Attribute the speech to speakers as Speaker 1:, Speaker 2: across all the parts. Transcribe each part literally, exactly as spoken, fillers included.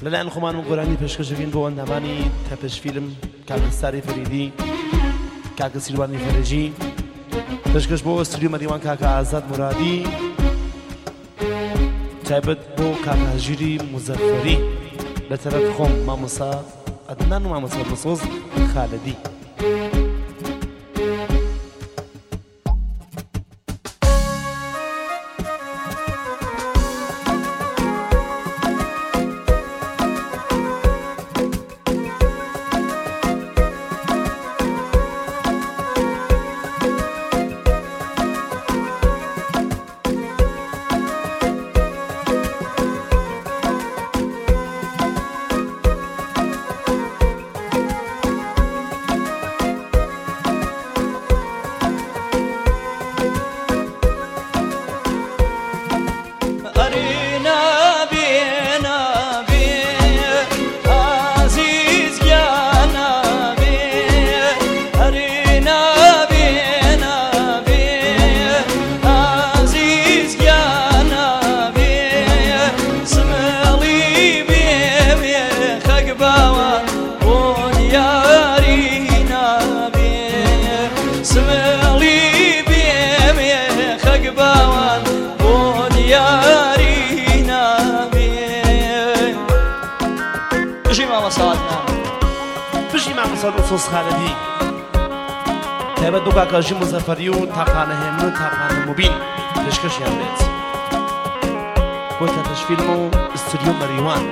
Speaker 1: لەلایەن خۆمان و گۆرانی پێشکەشەکەین بۆ ئەندامانی تەپش فیلم کاکە ساری فەریدی کاکە سیروانی فەرەجی پێشکەش بۆ ئەستودیۆ مەریوان کاکە ئازاد مرادی تایبەت بۆ کاکە ژیری مزەفەری لە تەرەف خۆم مامۆستا ئەدنان و مامۆستا بەسۆز خالەدی بەسۆز خالەدی تایبەت بۆ کاکە ژیری مزەفەری و تاقانە هێمن و تاقانە موبین پێشکەشیان بێت بۆ تەپش فیلم و ئستودیۆ مەریوان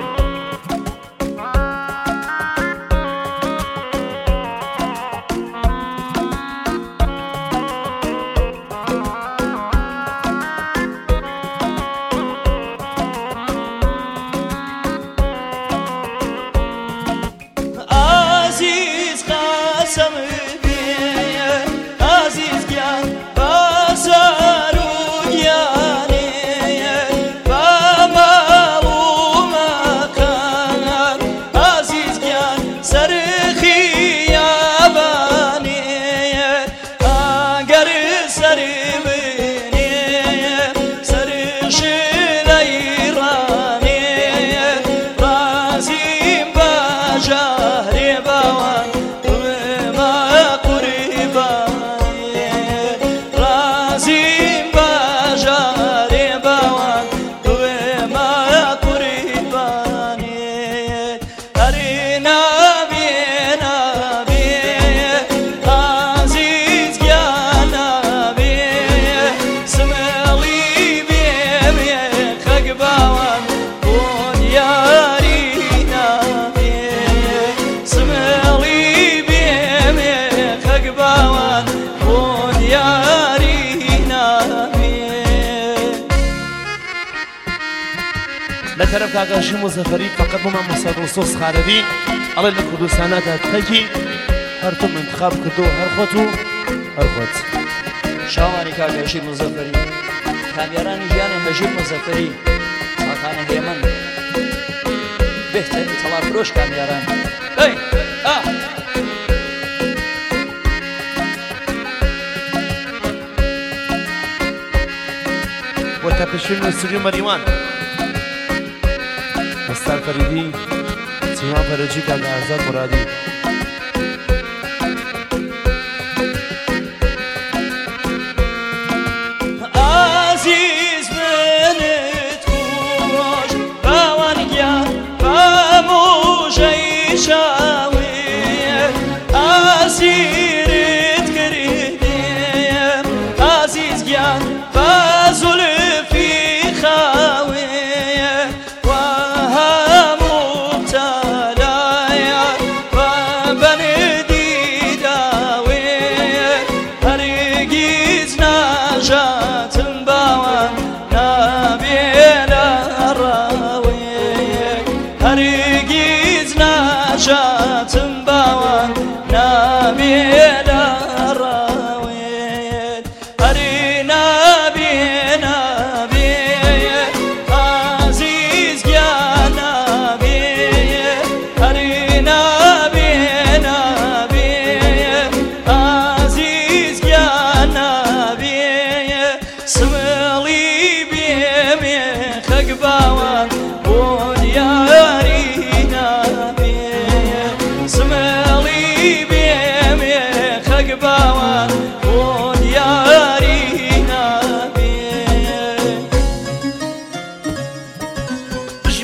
Speaker 1: لەتەرەف کاکە ژیری مزەفەری فەقەت بۆ مامۆستا بەسۆز خالەدی ئەڵێ لە کوردستانەدا تەکی هەر تۆم انتخاب کردو هەر خۆت و هەر خۆت
Speaker 2: شاوانی کاکە ژیری مزەفەری کامیارانی ژیانی هەژیر مزەفەری تاقانە هێمن بهترین تەڵافرۆش کامیاران ئەی ئا
Speaker 1: بۆ تەپش فیلم ئستودیۆ مەریوان مستر فەریدی سیروان فەرەجی کاکە ئازاد مرادی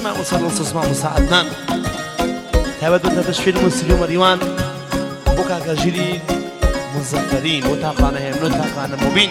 Speaker 1: ما وصلنا اسمع مساعدنا تبدو تبش فيلم استوديو مريوان بوكا كجري مزفرين وتاقانا هم نتاقانا مبين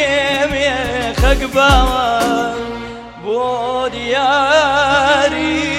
Speaker 2: باوان بود یاری